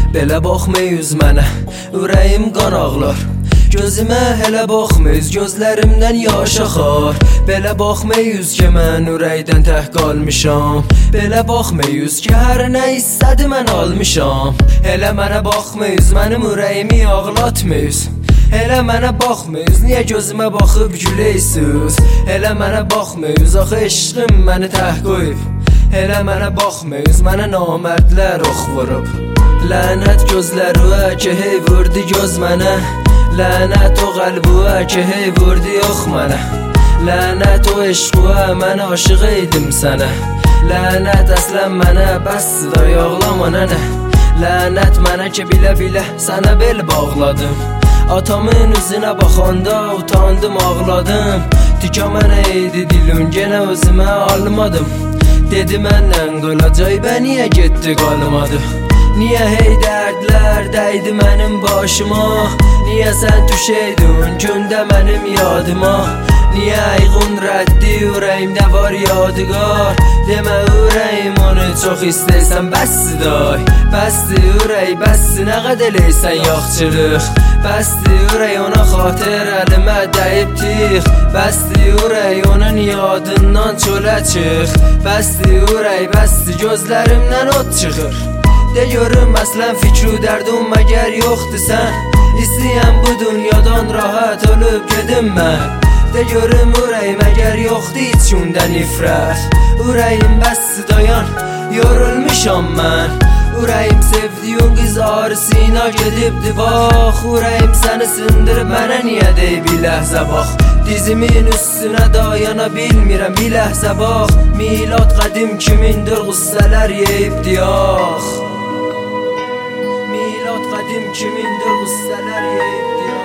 Belə baxma yüz mənə, ürəyim qan ağlar. Gözümə hələ baxmız, gözlərimdən yaş axar. Belə baxma yüz ki, mən ürəkdən tək qalmışam. Belə baxma yüz ki, hər nə istədi mən almışam. Elə mənə baxma yüz, mənim ürəyimi ağlatma yüz. Elə mənə baxma yüz, niyə gözümə baxıb güləysiz? Elə mənə baxma yüz, axı eşqim məni tək qoyub. Elə mənə baxma yüz, mənə namərdlər ox vurub. Lənət gözlərə ki, hey vurdu göz mənə. Lənət o qəlbə ki, hey vurdu yox mənə. Lənət o eşqə, mən aşıq idim sənə. Lənət əslən mənə, bəs da yağlama nənə. Lənət mənə ki, bilə-bilə sənə bel bağladım. Atamın üzünə baxanda utandım, ağladım. Tika mənə eydi dilun, genə özümə almadım. Dedi məndən qılacaq, bə niyə getdi qalmadı? Niyə hey dərdlər dəydi mənim başıma? Niyə sən düşəydin gündə mənim yadıma? Niyə ayğın rəddi ürəyimdə var yadigar? Demə ürəyim onu çox istəysən bəsdir day. Bəsdir ürək, bəsdir nə qəd eləysən yaxçılıq. Bəsdir ürək ona xatir əlimə dəyib tix. Bəsdir ürək onun yadından çölə çıx. Bəsdir ürək, bəsdir gözlərimdən od çıxır. De görüm əslən fikru dərdum məgər yoxdur sən. İstəyəm bu dünyadan rahat ölüb gedim mən. De görüm ürək məgər yoxdur içində nifrət. Ürəyim bəsdir dayan, yorulmuşam mən. Ürəyim sevdiyin qız arısına gedibdi bax. Ürəyim səni sındırıb mənə niyə deyib bir ləhzə bax. Dizimin üstünə dayana bilmirəm bir ləhzə bax. Milad qədim kimindir qüssələr yeyibdi yax. Milad qədim kimindir qüssələr yeyibdi yax.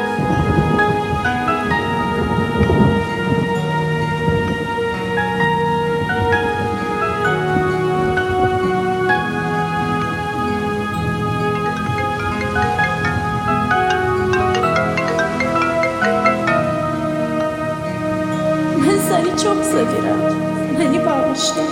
Mən səni çox sevirəm, məni bağışla.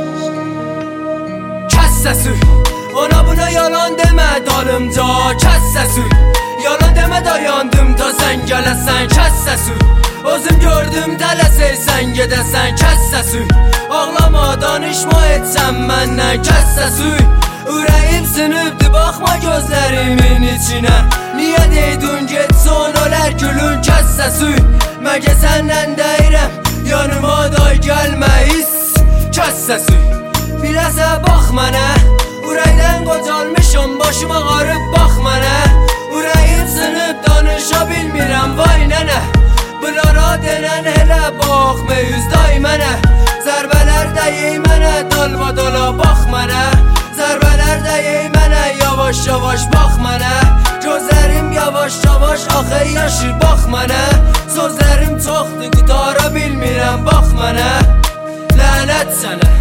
Kəs səsi, ona buna yalan demə dalımca. Kəs səsi, yalan demə dayandım ta sən gələsən. Kəs səsi, özüm gördüm tələsəysən gedəsən. Kəs səsi, ağlama danışma etsən məndən. Kəs səsi, ürəyim sınıbdı baxma gözlərimin içinə. Niyə deydin getsən ölər gülün. Kəs səsi, məgə səndən deyirəm yanıma da gəlmə hiss. Kəs səsi, biləsə bax mənə. Ürəkdən qocalmışam, başım ağarıb bax mənə. Ürəyim sınıb danışa bilmirəm vay nənə. Bunlara denən elə baxma yüz day mənə. Zərbələr dəyey mənə, dalbadala bax mənə. Zərbələr dəyey mənə, yavaş yavaş bax mənə. Gözlərim yavaş yavaş axı yaşır bax mənə. Sözlərim çoxdur, qutara bilmirəm bax mənə. Lənət sənə.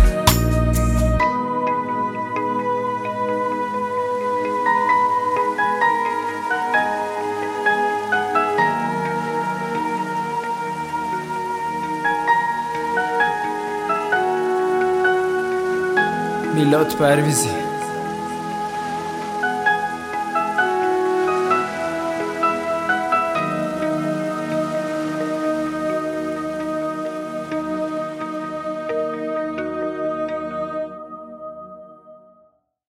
Milad Pərvizi.